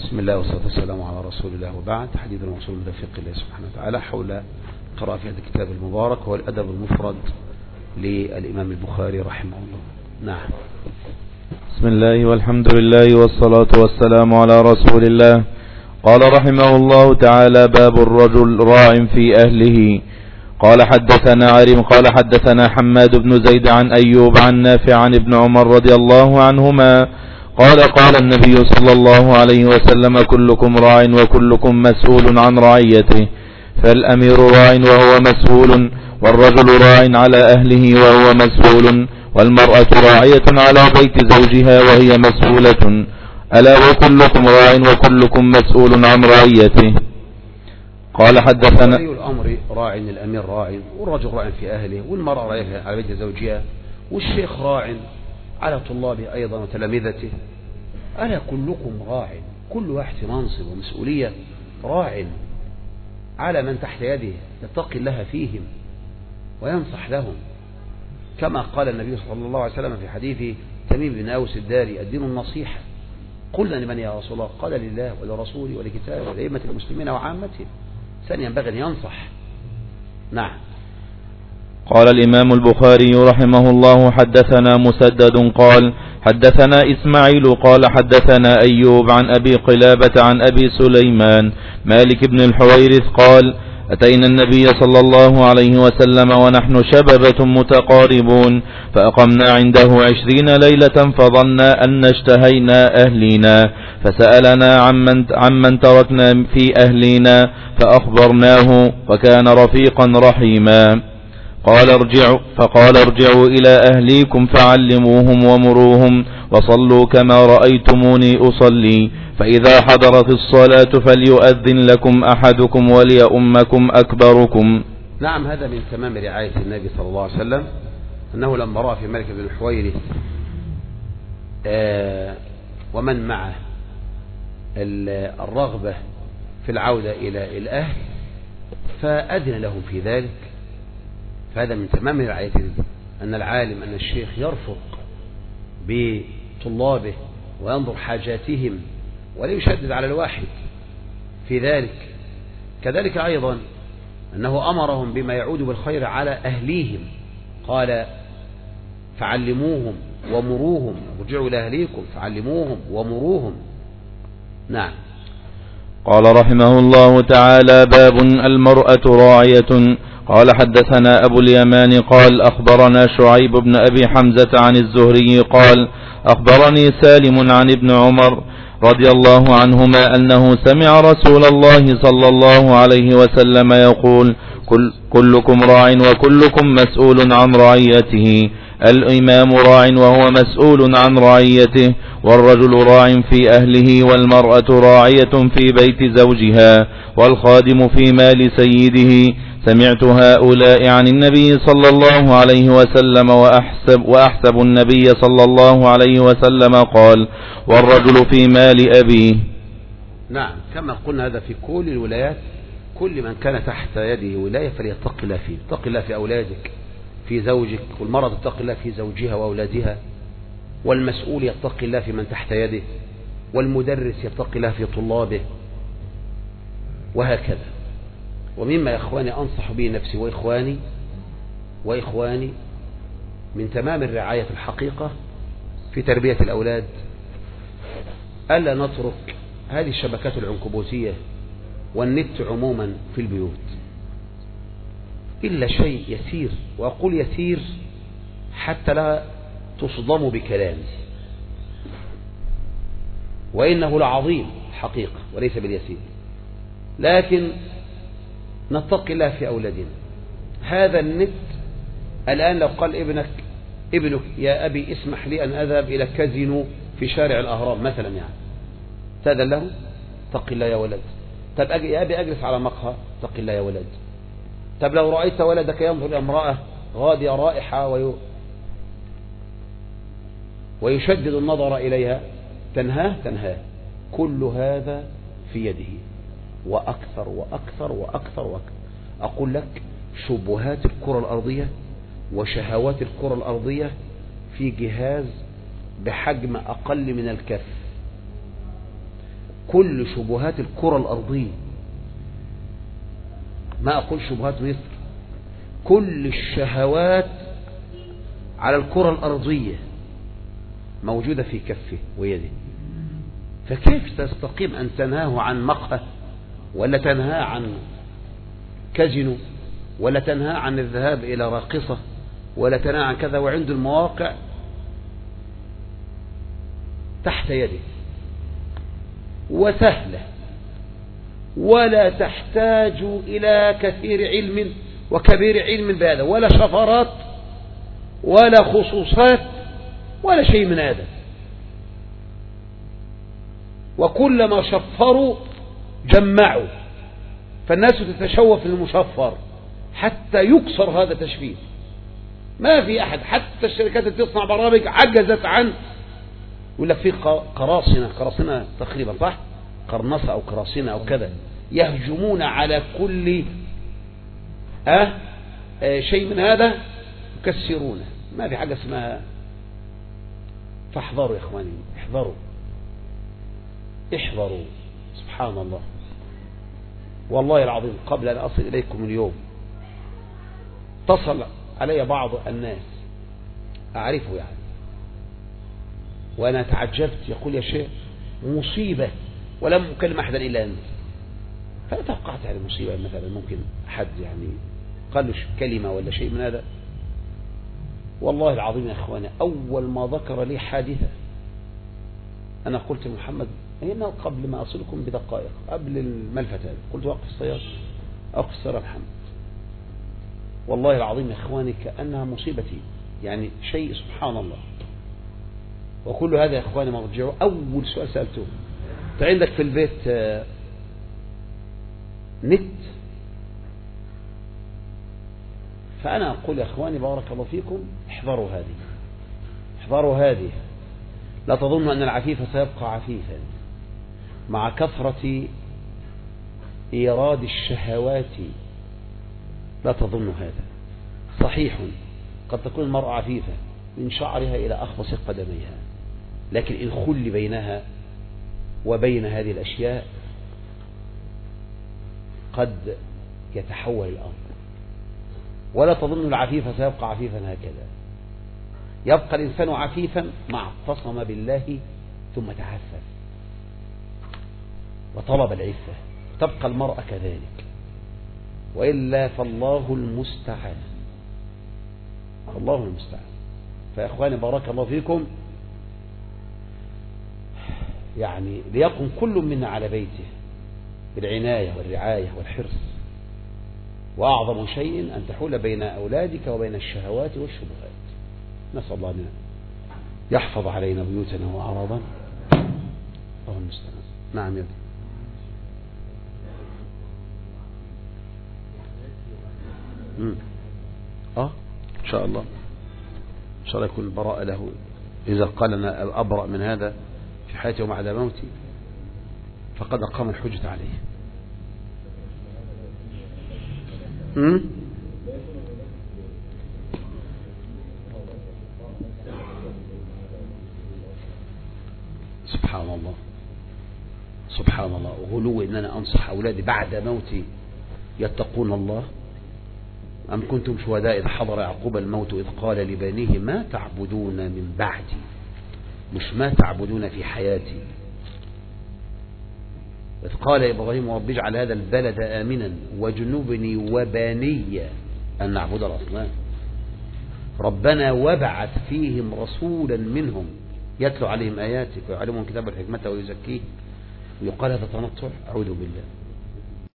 بسم الله والصلاة والسلام على رسول الله، وبعد. حديث الموصول من توفيق الله سبحانه وتعالى حول قراءة في هذا الكتاب المبارك، هو الأدب المفرد للإمام البخاري رحمه الله. نعم. بسم الله والحمد لله والصلاة والسلام على رسول الله. قال رحمه الله تعالى: باب الرجل راع في أهله. قال حدثنا عريم قال حدثنا حماد بن زيد عن أيوب عن نافع عن ابن عمر رضي الله عنهما قال: قال النبي صلى الله عليه وسلم: كلكم راع وكلكم مسؤول عن رعيته، فالأمير راع وهو مسؤول، والرجل راع على أهله وهو مسؤول، والمرأة راعية على بيت زوجها وهي مسؤولة، ألا وكلكم راع وكلكم مسؤول عن رعيته. قال حدثنا ولي الأمر راع، الأمير راع، والرجل راع في أهله، والمرأة راعية على بيت زوجها، والشيخ راع على طلابه أيضا وتلامذته. ألا كلكم راع، كل واحد في منصب ومسؤولية راع على من تحت يده، يتقي الله فيهم وينصح لهم، كما قال النبي صلى الله عليه وسلم في حديث تميم بن أوس الداري: الدين النصيحة. قلنا: لمن يا رسول الله؟ قال: لله ولرسوله ولكتابه ولأئمة المسلمين وعامتهم. ثانيا ينبغي أن ينصح. نعم. قال الإمام البخاري رحمه الله: حدثنا مسدد قال حدثنا إسماعيل قال حدثنا أيوب عن أبي قلابة عن أبي سليمان مالك بن الحويرث قال: أتينا النبي صلى الله عليه وسلم ونحن شببة متقاربون، فأقمنا عنده 20 ليلة، فظنا أن اشتهينا أهلينا، فسألنا عمن تركنا في أهلينا، فأخبرناه، وكان رفيقا رحيما. فقال: ارجعوا إلى أهليكم فعلموهم ومروهم، وصلوا كما رأيتموني أصلي، فإذا حضرت الصلاة فليؤذن لكم أحدكم وليؤمكم أكبركم. نعم، هذا من تمام رعاية النبي صلى الله عليه وسلم، أنه لما رأى في مالك بن الحويرث ومن معه الرغبة في العودة إلى الأهل فأذن لهم في ذلك. فهذا من تمام رعايته، أن العالم، أن الشيخ يرفق بطلابه وينظر حاجاتهم ولا يشدد على الواحد في ذلك. كذلك أيضا أنه أمرهم بما يعود بالخير على أهليهم، قال: فعلموهم ومروهم، ارجعوا إلى أهليكم فعلموهم ومروهم. نعم. قال رحمه الله تعالى: باب المرأة راعية. قال حدثنا أبو اليمان قال أخبرنا شعيب بن أبي حمزة عن الزهري قال أخبرني سالم عن ابن عمر رضي الله عنهما أنه سمع رسول الله صلى الله عليه وسلم يقول: كلكم راع وكلكم مسؤول عن رعيته، الإمام راع وهو مسؤول عن رعيته، والرجل راع في أهله، والمرأة راعية في بيت زوجها، والخادم في مال سيده. سمعت هؤلاء عن النبي صلى الله عليه وسلم وأحسب النبي صلى الله عليه وسلم قال: والرجل في مال أبيه. نعم، كما قلنا هذا في كل الولايات، كل من كان تحت يده ولاية فليتق الله فيه. اتق الله في أولادك، في زوجك، والمرأة تتق الله في زوجها وأولادها، والمسؤول يتق الله في من تحت يده، والمدرس يتق الله في طلابه، وهكذا. ومما يا إخواني أنصح به نفسي وإخواني من تمام الرعاية في الحقيقة في تربية الأولاد، ألا نترك هذه الشبكات العنكبوتية والنت عموما في البيوت إلا شيء يسير، وأقول يسير حتى لا تصدموا بكلامي، وإنه لعظيم حقيقة وليس باليسير، لكن نتقي الله في أولادنا. هذا النت الآن لو قال ابنك: يا أبي اسمح لي أن أذهب إلى كازينو في شارع الأهرام مثلا، يعني تأذن له؟ اتق الله يا ولد. طب يا أبي أجلس على مقهى، اتق الله يا ولد. طب لو رأيت ولدك ينظر إلى امرأة غادية رائحة ويشدد النظر إليها، تنهاه. كل هذا في يده، وأكثر وأكثر وأكثر وأكثر. أقول لك: شبهات الكرة الأرضية وشهوات الكرة الأرضية في جهاز بحجم أقل من الكف، كل شبهات الكرة الأرضية، ما أقول شبهات مصر، كل الشهوات على الكرة الأرضية موجودة في كفه ويده، فكيف تستقيم أن تنهاه عن مقهى، ولا تنهاه عن كازينو، ولا تنهاه عن الذهاب إلى راقصة، ولا تنهاه عن كذا، وعنده المواقع تحت يده وسهلة، ولا تحتاج إلى كثير علم وكبير علم بهذا، ولا شفرات ولا خصوصات ولا شيء من هذا. وكلما شفروا جمعوا، فالناس تتشوف للمشفر حتى يكسر هذا التشفير. ما في أحد، حتى الشركات اللي تصنع برامج عجزت عن، يقول لك في قراصنة تقريبا صح، قرنصة أو قراصنة أو كذا، يهجمون على كل شيء من هذا يكسرونه. ما في حاجة اسمها. فاحذروا يا إخواني، احذروا. سبحان الله، والله العظيم قبل أن أصل إليكم اليوم اتصل علي بعض الناس أعرفه يعني، وأنا تعجبت، يقول يا شيخ مصيبة ولم أكلم أحدا إلا أنت. فأنا توقعت يعني مصيبة مثلا ممكن حد يعني قال له كلمة ولا شيء من هذا. والله العظيم يا إخواني أول ما ذكر لي حادثة أنا قلت محمد هنا قبل ما أصلكم بدقائق قبل الملفت هذا، قلت وقف السيارة، أوقف السيارة محمد. والله العظيم يا إخواني كأنها مصيبتي، يعني شيء سبحان الله. وكل هذا يا إخواني مرجعه أول سؤال سألته، أنت عندك في البيت نت؟ فأنا أقول يا إخواني بارك الله فيكم احذروا هذه. لا تظنوا أن العفيف سيبقى عفيفا مع كثرة إيراد الشهوات، لا تظنوا هذا. صحيح قد تكون المرأة عفيفة من شعرها إلى أخبص قدميها، لكن إن خل بينها وبين هذه الأشياء قد يتحول الأمر. ولا تظن العفيف سيبقى عفيفا هكذا. يبقى الإنسان عفيفا مع اعتصم بالله ثم تعفف وطلب العفة، تبقى المرأة كذلك، وإلا فالله المستعان. فيا إخواني بارك الله فيكم، يعني ليقم كل منا على بيته بالعناية والرعاية والحرص، وأعظم شيء أن تحول بين أولادك وبين الشهوات والشبهات. نسأل الله أن يحفظ علينا بيوتنا وأعراضنا. الله المستعان. نعم يا ابني. إن شاء الله يكون براءة له. إذا قال أنا أبرأ من هذا في حياتي وبعد موتي فقد أقام الحجة عليه. سبحان الله غلو إن أنا أنصح أولادي بعد موتي يتقون الله. أم كنتم شهداء إذ حضر يعقوب الموت إذ قال لبنيه ما تعبدون من بعدي، مش ما تعبدون في حياتي. إذ قال إبراهيم رب اجعل هذا البلد آمنا واجنبني وباني أن نعبد الأصنام. ربنا وابعث فيهم رسولا منهم يتلو عليهم آياتك ويعلمهم كتاب الحكمة ويزكيه. ويقال هذا تنطع، أعوذ بالله.